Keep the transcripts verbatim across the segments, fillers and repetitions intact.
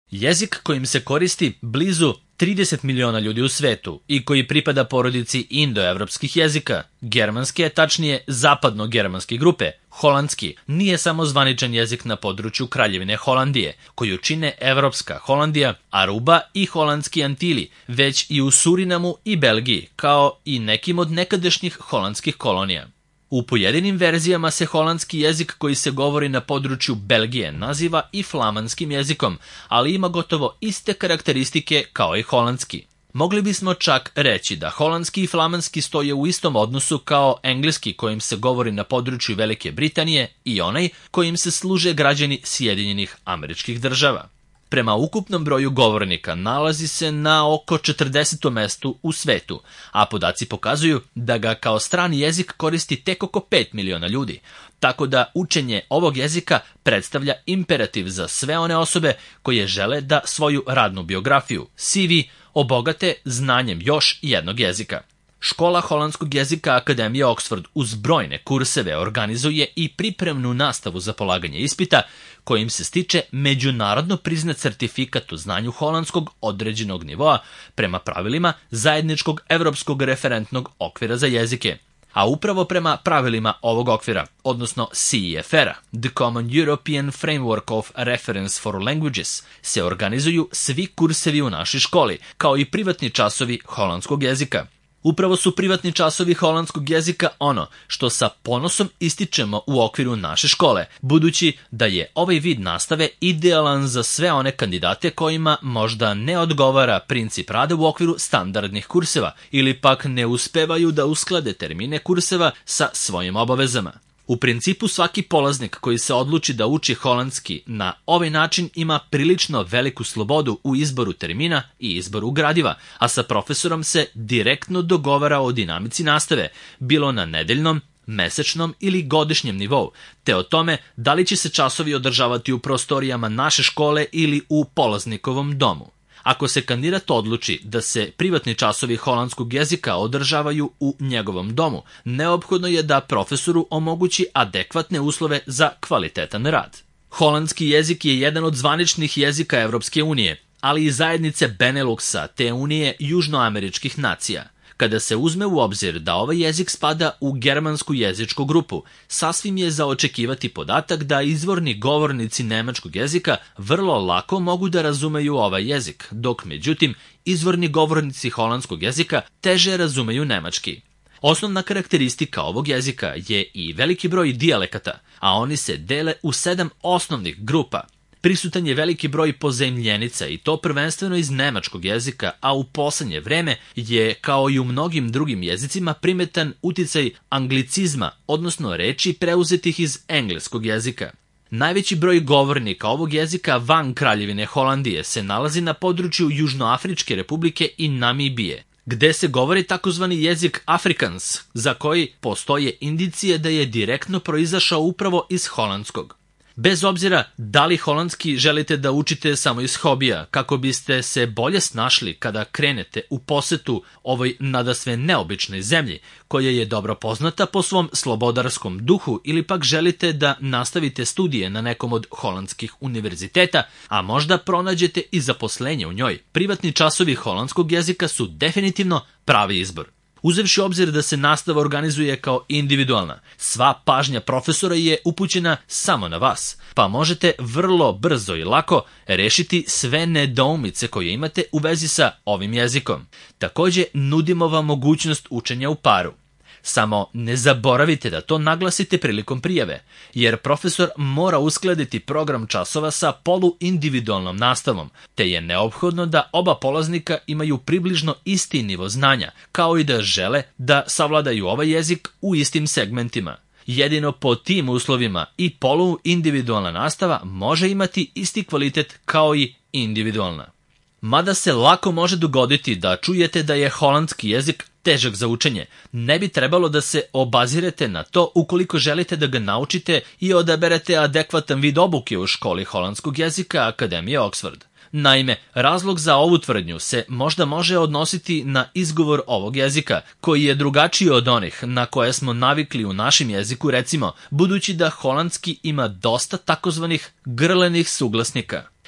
Jezik kojim se koristi blizu trideset miliona ljudi u svetu i koji pripada porodici indoevropskih jezika, germanski je tačnije zapadno-germanske grupe, holandski, nije samo zvaničan jezik na području Kraljevine Holandije, koju čine Evropska Holandija, Aruba i Holandski Antili, već i u Surinamu i Belgiji, kao i nekim od nekadašnjih holandskih kolonija. U pojedinim verzijama se holandski jezik koji se govori na području Belgije naziva i flamanskim jezikom, ali ima gotovo iste karakteristike kao i holandski. Mogli bismo čak reći da holandski i flamanski stoje u istom odnosu kao engleski kojim se govori na području Velike Britanije i onaj kojim se služe građani Sjedinjenih Američkih Država. Prema ukupnom broju govornika nalazi se na oko četrdesetom mestu u svetu, a podaci pokazuju da ga kao strani jezik koristi tek oko pet miliona ljudi, tako da učenje ovog jezika predstavlja imperativ za sve one osobe koje žele da svoju radnu biografiju, C V, obogate znanjem još jednog jezika. Škola holandskog jezika Akademije Oxford uz brojne kurseve organizuje i pripremnu nastavu za polaganje ispita, kojim se stiče međunarodno priznat certifikat o znanju holandskog određenog nivoa prema pravilima zajedničkog evropskog referentnog okvira za jezike. A upravo prema pravilima ovog okvira, odnosno C E F R-a, The Common European Framework of Reference for Languages, se organizuju svi kursevi u našoj školi, kao i privatni časovi holandskog jezika. Upravo su privatni časovi holandskog jezika ono što sa ponosom ističemo u okviru naše škole, budući da je ovaj vid nastave idealan za sve one kandidate kojima možda ne odgovara princip rada u okviru standardnih kurseva ili pak ne uspevaju da usklade termine kurseva sa svojim obavezama. U principu svaki polaznik koji se odluči da uči holandski na ovaj način ima prilično veliku slobodu u izboru termina i izboru gradiva, a sa profesorom se direktno dogovara o dinamici nastave, bilo na nedeljnom, mesečnom ili godišnjem nivou, te o tome da li će se časovi održavati u prostorijama naše škole ili u polaznikovom domu. Ako se kandidat odluči da se privatni časovi holandskog jezika održavaju u njegovom domu, neophodno je da profesoru omogući adekvatne uslove za kvalitetan rad. Holandski jezik je jedan od zvaničnih jezika Evropske unije, ali i zajednice Beneluxa te Unije južnoameričkih nacija. Kada se uzme u obzir da ovaj jezik spada u germansku jezičku grupu, sasvim je za očekivati podatak da izvorni govornici nemačkog jezika vrlo lako mogu da razumeju ovaj jezik, dok međutim izvorni govornici holandskog jezika teže razumeju nemački. Osnovna karakteristika ovog jezika je i veliki broj dijalekata, a oni se dele u sedam osnovnih grupa. Prisutan je veliki broj pozajmljenica i to prvenstveno iz nemačkog jezika, a u poslednje vreme je, kao i u mnogim drugim jezicima, primetan uticaj anglicizma, odnosno reči preuzetih iz engleskog jezika. Najveći broj govornika ovog jezika van Kraljevine Holandije se nalazi na području Južnoafričke republike i Namibije, gde se govori takozvani jezik Afrikaans, za koji postoje indicije da je direktno proizašao upravo iz holandskog. Bez obzira da li holandski želite da učite samo iz hobija, kako biste se bolje snašli kada krenete u posetu ovoj nadasve neobičnoj zemlji, koja je dobro poznata po svom slobodarskom duhu, ili pak želite da nastavite studije na nekom od holandskih univerziteta, a možda pronađete i zaposlenje u njoj, privatni časovi holandskog jezika su definitivno pravi izbor. Uzevši obzir da se nastava organizuje kao individualna, sva pažnja profesora je upućena samo na vas, pa možete vrlo brzo i lako rešiti sve nedoumice koje imate u vezi sa ovim jezikom. Takođe, nudimo vam mogućnost učenja u paru. Samo ne zaboravite da to naglasite prilikom prijave, jer profesor mora uskladiti program časova sa poluindividualnom nastavom, te je neophodno da oba polaznika imaju približno isti nivo znanja, kao i da žele da savladaju ovaj jezik u istim segmentima. Jedino po tim uslovima i poluindividualna nastava može imati isti kvalitet kao i individualna. Mada se lako može dogoditi da čujete da je holandski jezik težak za učenje, ne bi trebalo da se obazirete na to ukoliko želite da ga naučite i odaberete adekvatan vid obuke u školi holandskog jezika Akademije Oxford. Naime, razlog za ovu tvrdnju se možda može odnositi na izgovor ovog jezika, koji je drugačiji od onih na koje smo navikli u našem jeziku, recimo, budući da holandski ima dosta takozvanih grlenih suglasnika.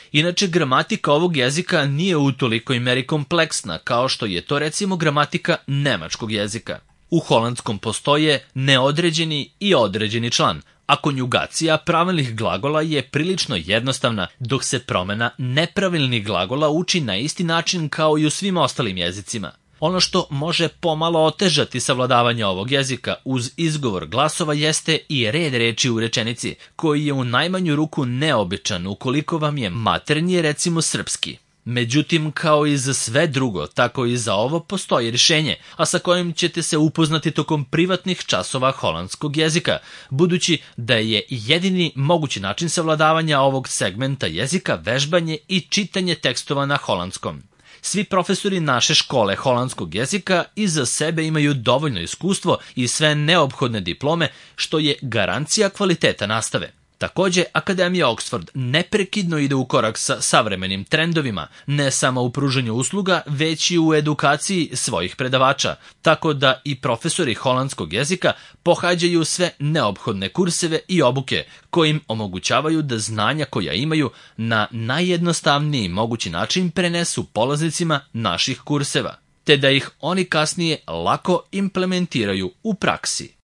Inače, gramatika ovog jezika nije u tolikoj meri kompleksna kao što je to recimo gramatika nemačkog jezika. U holandskom postoje neodređeni i određeni član, a konjugacija pravilnih glagola je prilično jednostavna, dok se promena nepravilnih glagola uči na isti način kao i u svim ostalim jezicima. Ono što može pomalo otežati savladavanje ovog jezika uz izgovor glasova jeste i red reči u rečenici, koji je u najmanju ruku neobičan ukoliko vam je maternji recimo srpski. Međutim, kao i za sve drugo, tako i za ovo postoji rješenje, a sa kojim ćete se upoznati tokom privatnih časova holandskog jezika, budući da je jedini mogući način savladavanja ovog segmenta jezika vežbanje i čitanje tekstova na holandskom. Svi profesori naše škole holandskog jezika iza sebe imaju dovoljno iskustvo i sve neophodne diplome, što je garancija kvaliteta nastave. Takođe, Akademija Oxford neprekidno ide u korak sa savremenim trendovima, ne samo u pružanju usluga, već i u edukaciji svojih predavača, tako da i profesori holandskog jezika pohađaju sve neophodne kurseve i obuke, koji im omogućavaju da znanja koja imaju na najjednostavniji mogući način prenesu polaznicima naših kurseva, te da ih oni kasnije lako implementiraju u praksi.